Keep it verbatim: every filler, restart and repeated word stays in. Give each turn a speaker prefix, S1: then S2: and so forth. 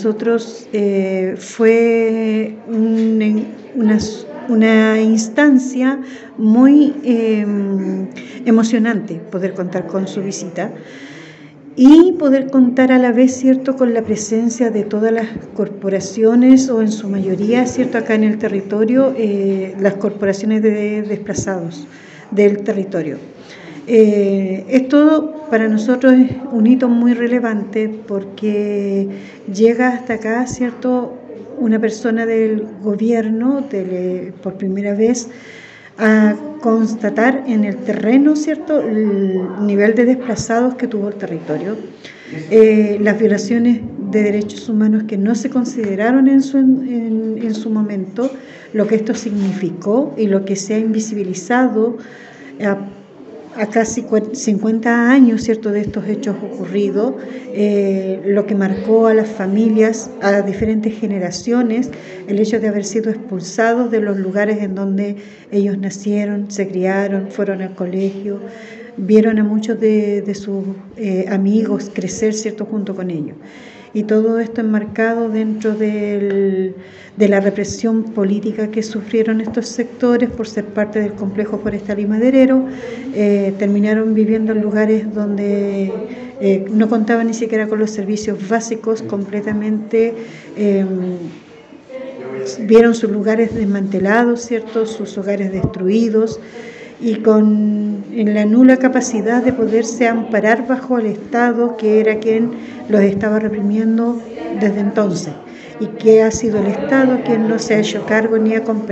S1: nosotros eh, fue un, una, una instancia muy eh, emocionante poder contar con su visita y poder contar a la vez, ¿cierto?, con la presencia de todas las corporaciones, o en su mayoría, ¿cierto?, acá en el territorio, eh, las corporaciones de desplazados del territorio. Eh, esto para nosotros es un hito muy relevante porque llega hasta acá, ¿cierto?, una persona del gobierno de, por primera vez a constatar en el terreno, ¿cierto?, el nivel de desplazados que tuvo el territorio, eh, las violaciones de derechos humanos que no se consideraron en su, en, en su momento, lo que esto significó y lo que se ha invisibilizado a, a casi cincuenta años, ¿cierto?, de estos hechos ocurridos, eh, lo que marcó a las familias, a diferentes generaciones, el hecho de haber sido expulsados de los lugares en donde ellos nacieron, se criaron, fueron al colegio, vieron a muchos de, de sus eh, amigos crecer, ¿cierto?, junto con ellos. Y todo esto enmarcado dentro del, de la represión política que sufrieron estos sectores por ser parte del complejo forestal y maderero. Eh, terminaron viviendo en lugares donde eh, no contaban ni siquiera con los servicios básicos, completamente eh, vieron sus lugares desmantelados, ¿cierto?, sus hogares destruidos, y con en la nula capacidad de poderse amparar bajo el Estado, que era quien los estaba reprimiendo desde entonces, y que ha sido el Estado quien no se ha hecho cargo ni ha compensado